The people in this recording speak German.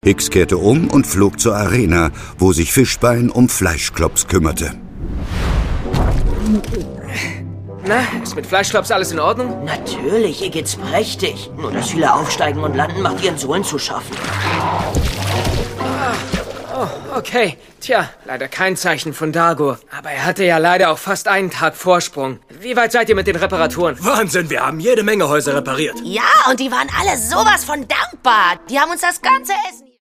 Hicks kehrte um und flog zur Arena, wo sich Fischbein um Fleischklops kümmerte. Na, ist mit Fleischklops alles in Ordnung? Natürlich, ihr geht's prächtig. Nur das viele Aufsteigen und Landen macht ihren Sohlen zu schaffen. Oh, okay. Tja, leider kein Zeichen von Dago. Aber er hatte ja leider auch fast einen Tag Vorsprung. Wie weit seid ihr mit den Reparaturen? Wahnsinn, wir haben jede Menge Häuser repariert. Ja, und die waren alle sowas von dankbar. Die haben uns das ganze Essen...